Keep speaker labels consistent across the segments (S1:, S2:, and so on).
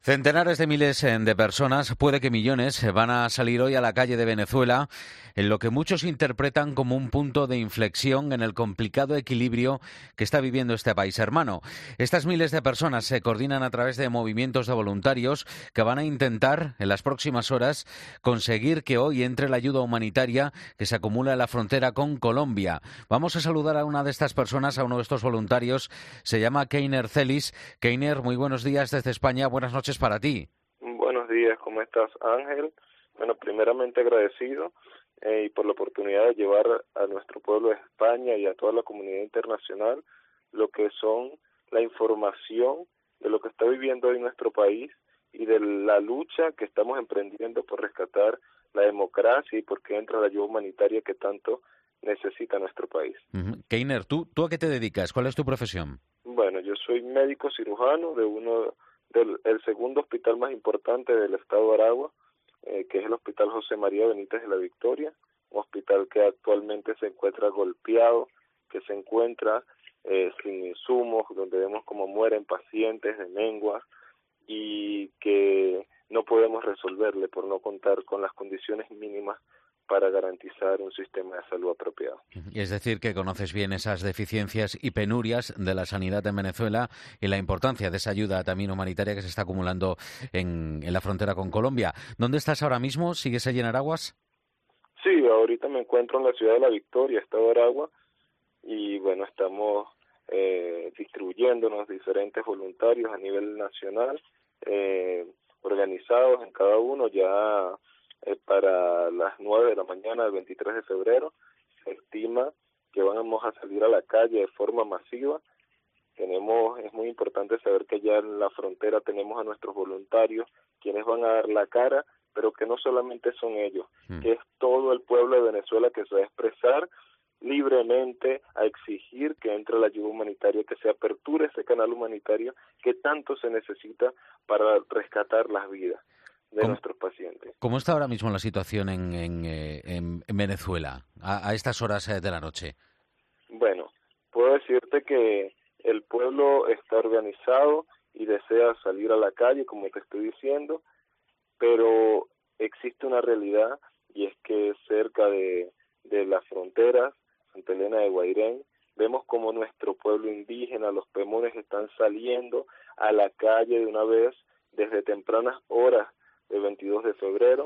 S1: Centenares de miles de personas, puede que millones, van a salir hoy a la calle de Venezuela en lo que muchos interpretan como un punto de inflexión en el complicado equilibrio que está viviendo este país hermano. Estas miles de personas se coordinan a través de movimientos de voluntarios que van a intentar, en las próximas horas, conseguir que hoy entre la ayuda humanitaria que se acumula en la frontera con Colombia. Vamos a saludar a una de estas personas, a uno de estos voluntarios. Se llama Keiner Celis. Keiner, muy buenos días desde España. Buenas noches para ti.
S2: Buenos días, ¿cómo estás, Ángel? Bueno, primeramente agradecido y por la oportunidad de llevar a nuestro pueblo de España y a toda la comunidad internacional lo que son la información de lo que está viviendo hoy nuestro país y de la lucha que estamos emprendiendo por rescatar la democracia y por que entra la ayuda humanitaria que tanto necesita nuestro país.
S1: Keiner, ¿tú a qué te dedicas? ¿Cuál es tu profesión?
S2: Bueno, yo soy médico cirujano del segundo hospital más importante del estado de Aragua, que es el Hospital José María Benítez de la Victoria, un hospital que actualmente se encuentra golpeado, que se encuentra sin insumos, donde vemos cómo mueren pacientes de menguas y que no podemos resolverle por no contar con las condiciones mínimas para garantizar un sistema de salud apropiado.
S1: Y es decir, que conoces bien esas deficiencias y penurias de la sanidad en Venezuela y la importancia de esa ayuda también humanitaria que se está acumulando en la frontera con Colombia. ¿Dónde estás ahora mismo? ¿Sigues allí en Araguas?
S2: Sí, ahorita me encuentro en la ciudad de La Victoria, estado de Aragua, y bueno, estamos distribuyéndonos diferentes voluntarios a nivel nacional, organizados en cada uno es para las 9 de la mañana del 23 de febrero. Se estima que vamos a salir a la calle de forma masiva. Es muy importante saber que ya en la frontera tenemos a nuestros voluntarios, quienes van a dar la cara, pero que no solamente son ellos, que es todo el pueblo de Venezuela que se va a expresar libremente a exigir que entre la ayuda humanitaria, que se aperture ese canal humanitario que tanto se necesita para rescatar las vidas de nuestros pacientes.
S1: ¿Cómo está ahora mismo la situación en Venezuela a estas horas de la noche?
S2: Bueno, puedo decirte que el pueblo está organizado y desea salir a la calle, como te estoy diciendo, pero existe una realidad y es que cerca de las fronteras, Santa Elena de Guairén, vemos como nuestro pueblo indígena, los pemones, están saliendo a la calle de una vez desde tempranas horas del 22 de febrero,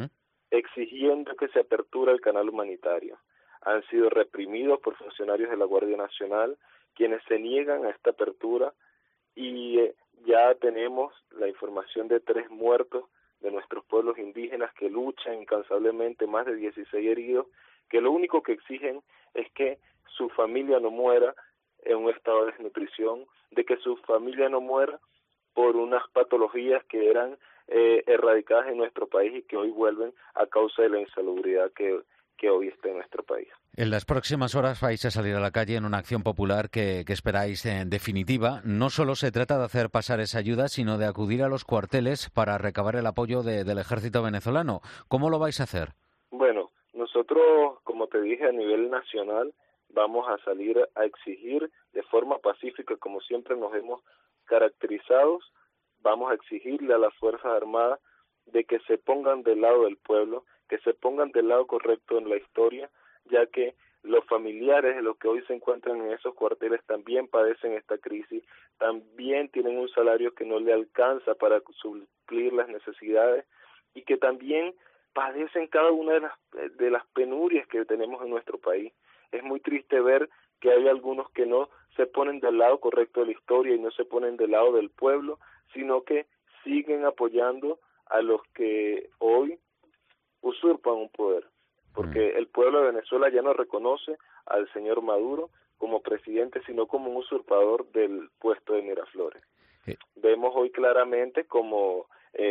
S2: exigiendo que se aperture el canal humanitario. Han sido reprimidos por funcionarios de la Guardia Nacional, quienes se niegan a esta apertura, y ya tenemos la información de 3 muertos de nuestros pueblos indígenas que luchan incansablemente, más de 16 heridos, que lo único que exigen es que su familia no muera en un estado de desnutrición, de que su familia no muera por unas patologías que eran erradicadas en nuestro país y que hoy vuelven a causa de la insalubridad que hoy está en nuestro país.
S1: En las próximas horas vais a salir a la calle en una acción popular que esperáis en definitiva. No solo se trata de hacer pasar esa ayuda, sino de acudir a los cuarteles para recabar el apoyo del ejército venezolano. ¿Cómo lo vais a hacer?
S2: Bueno, nosotros, como te dije, a nivel nacional vamos a salir a exigir de forma pacífica, como siempre nos hemos caracterizado, vamos a exigirle a las Fuerzas Armadas de que se pongan del lado del pueblo, que se pongan del lado correcto en la historia, ya que los familiares de los que hoy se encuentran en esos cuarteles también padecen esta crisis, también tienen un salario que no le alcanza para suplir las necesidades y que también padecen cada una de las penurias que tenemos en nuestro país. Es muy triste ver que hay algunos que no se ponen del lado correcto de la historia y no se ponen del lado del pueblo, sino que siguen apoyando a los que hoy usurpan un poder, porque el pueblo de Venezuela ya no reconoce al señor Maduro como presidente, sino como un usurpador del puesto de Miraflores. Vemos hoy claramente como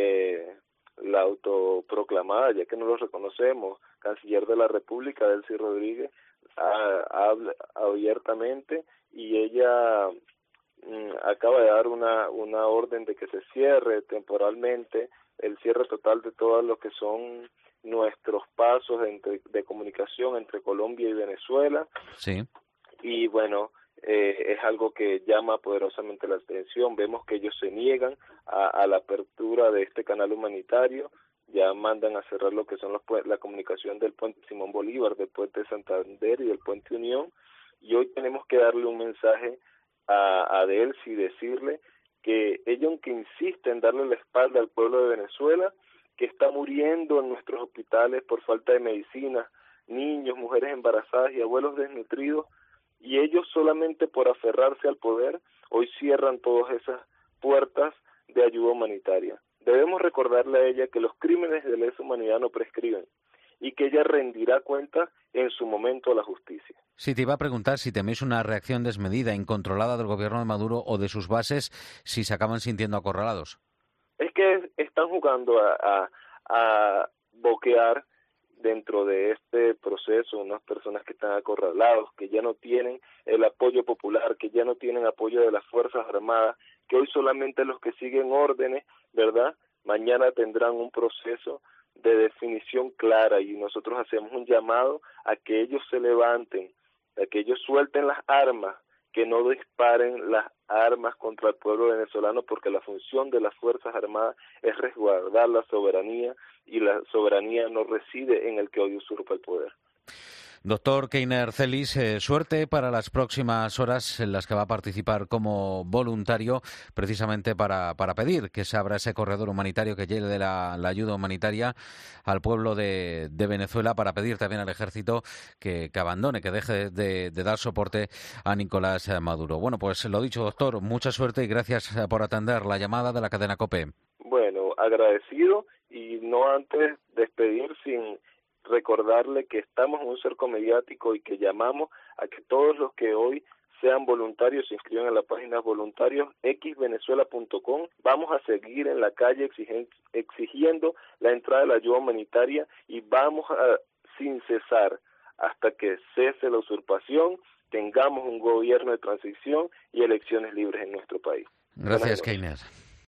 S2: la autoproclamada, ya que no lo reconocemos, canciller de la República, Delcy Rodríguez, habla abiertamente y ella acaba de dar una orden de que se cierre temporalmente, el cierre total de todo lo que son nuestros pasos de comunicación entre Colombia y Venezuela.
S1: Sí.
S2: Y bueno, es algo que llama poderosamente la atención. Vemos que ellos se niegan a la apertura de este canal humanitario, ya mandan a cerrar lo que son la comunicación del puente Simón Bolívar, del puente Santander y del puente Unión, y hoy tenemos que darle un mensaje a Delcy y decirle que ella, aunque insiste en darle la espalda al pueblo de Venezuela, que está muriendo en nuestros hospitales por falta de medicina, niños, mujeres embarazadas y abuelos desnutridos, y ellos solamente por aferrarse al poder, hoy cierran todas esas puertas de ayuda humanitaria. Debemos recordarle a ella que los crímenes de lesa humanidad no prescriben y que ella rendirá cuenta en su momento a la justicia.
S1: Sí, te iba a preguntar si teméis una reacción desmedida, incontrolada del gobierno de Maduro o de sus bases si se acaban sintiendo acorralados.
S2: Es que están jugando a boquear dentro de este proceso unas personas que están acorralados, que ya no tienen el apoyo popular, que ya no tienen apoyo de las Fuerzas Armadas, que hoy solamente los que siguen órdenes, ¿verdad?, mañana tendrán un proceso de definición clara, y nosotros hacemos un llamado a que ellos se levanten, a que ellos suelten las armas, que no disparen las armas contra el pueblo venezolano, porque la función de las Fuerzas Armadas es resguardar la soberanía, y la soberanía no reside en el que hoy usurpa el poder.
S1: Doctor Keiner Celis, suerte para las próximas horas en las que va a participar como voluntario, precisamente para pedir que se abra ese corredor humanitario, que llegue la ayuda humanitaria al pueblo de Venezuela, para pedir también al ejército que abandone, que deje de dar soporte a Nicolás Maduro. Bueno, pues lo dicho, doctor, mucha suerte y gracias por atender la llamada de la cadena COPE.
S2: Bueno, agradecido, y no antes despedir sin recordarle que estamos en un cerco mediático y que llamamos a que todos los que hoy sean voluntarios se inscriban en la página voluntariosxvenezuela.com. Vamos a seguir en la calle exigiendo la entrada de la ayuda humanitaria, y vamos a sin cesar hasta que cese la usurpación, tengamos un gobierno de transición y elecciones libres en nuestro país.
S1: Gracias, Keiner.